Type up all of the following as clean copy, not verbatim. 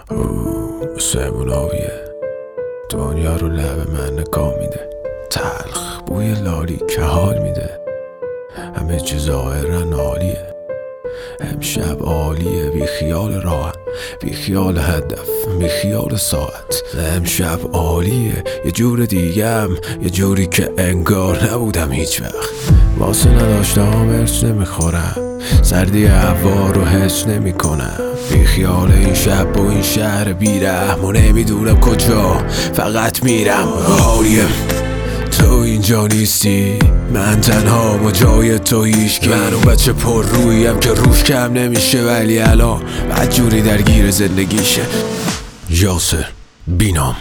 سمون آبیه دنیا رو لب من نگاه میده، تلخ بوی لالی که حال میده، همه چیز ظاهرن عالیه، امشب عالیه، بی خیال راه، بی خیال هدف، بی خیال ساعت. امشب عالیه، یه جور دیگم، یه جوری که انگار نبودم هیچ وقت. واسه نداشتم ارچ نمیخورم، سردی هوا رو حس نمی کنم، بی خیال این شب و این شهر بیرحم و نمیدونم کجا فقط میرم. عالیه تو اینجا نیستی، من تنها با جای تو هیچکی، من اون بچه پر رویم که روش کم نمیشه، ولی الان بدجوری درگیر زندگیشه. یاسر بینام.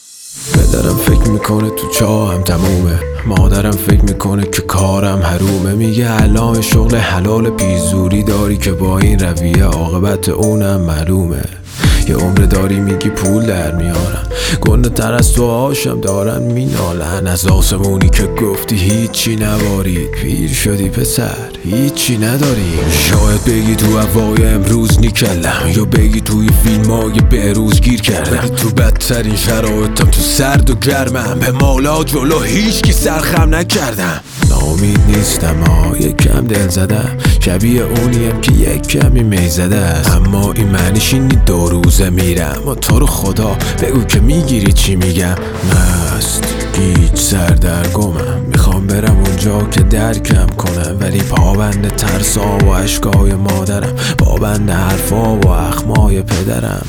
پدرم فکر میکنه تو چاهم تمومه، مادرم فکر میکنه که کارم حرومه، میگه الان شغل حلال پیزوری داری که با این رویه عاقبت اونم معلومه. یه عمر داری میگی پول در میارم، گنده تر از تو هاشم دارن مینالن، از آسمونی که گفتی هیچی نبارید، پیر شدی پسر هیچی نداری. شاید بگی تو هوای امروز نیکلم، یا بگی توی فیلم های بهروز گیر کردم، تو بدترین شرایطم تو سرد و گرمم، به مالا جلو هیچکی سرخم نکردم. ناامید نیستم یک کم دل زدم، شبیه اونیم که یک کمی می زده است، اما این معنیش اینی دو روزه میرم و تو رو خدا بگو که میگیری چی میگم. مست گیج سردرگمم، میخوام برم اونجا که درکم کنم، ولی پابند ترسا و عشقای مادرم، پابند حرفا و اخمای پدرم،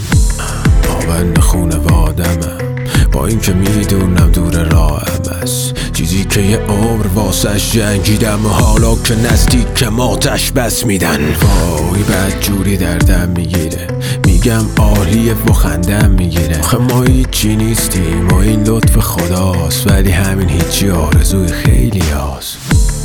پابند خونوادمم، با این که میدونم دور راهم است، چیزی که یه عمر واسش جنگیدم و حالا که نزدیک آتش بس میدن. وای بدجوری دردم میگیره، میگم عالیه و خندم میگیره، آخه ما هیچی نیستیم و این لطف خداست، ولی همین هیچی آرزوی خیلی هاست.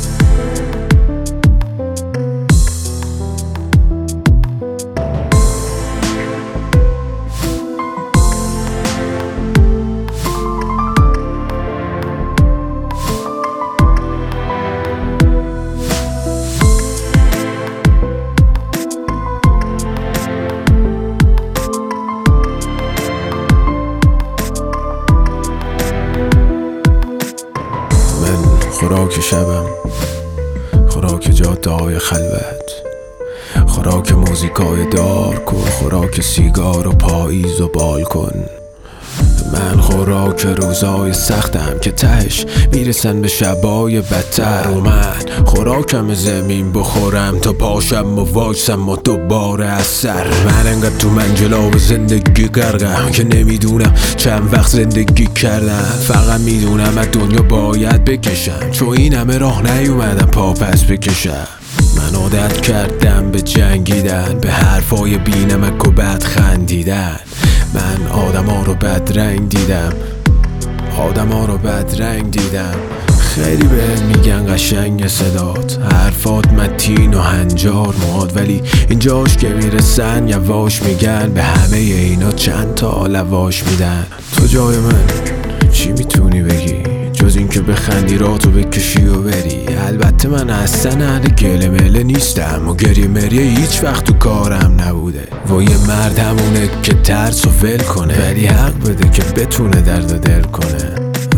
خوراک شبم، خوراک جاده های خلوت، خوراک موزیکای دارک و خوراک سیگار و پاییز و بالکن. من خوراک روزای سختم که تهش میرسن به شبای بدتر، و من خوراکم زمین بخورم تا پاشم و واجسم و دوباره از سر. من انقدر تو منجلاب زندگی غرقم که نمیدونم چند وقت زندگی کردم، فقط میدونم از دنیا باید بکشم، چون این همه راه نیومدم پا پس بکشم. من عادت کردم به جنگیدن، به حرفای بینمک و بد خندیدن، من آدما رو بدرنگ دیدم، آدما رو بدرنگ دیدم. خیلی بهت میگن قشنگ صدات، حرفات متین و هنجار مواد، ولی اینجاش که میرسن یواش میگن، به همه اینا چند تا لواش میدن. تو جای من چی میتونی بگی جز این که بخندی راتو بکشی و بری؟ البته من اصلا اهل گله مله نیستم و گریه مریه هیچ وقت تو کارم نبوده، و یه مرد همونه که ترس و ول کنه، ولی حق بده که بتونه درد دل کنه.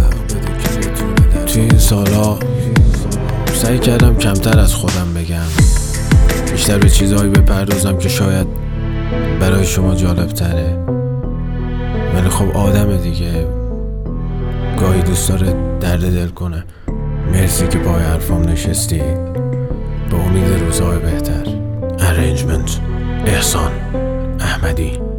تو این سالا سعی کردم کمتر از خودم بگم، بیشتر به چیزهایی بپردازم که شاید برای شما جالب تره، ولی خب آدم دیگه گاهی دوست داره درد دل کنه. مرسی که پای حرفام نشستی، به امید روزهای بهتر. ارنجمنت احسان احمدی.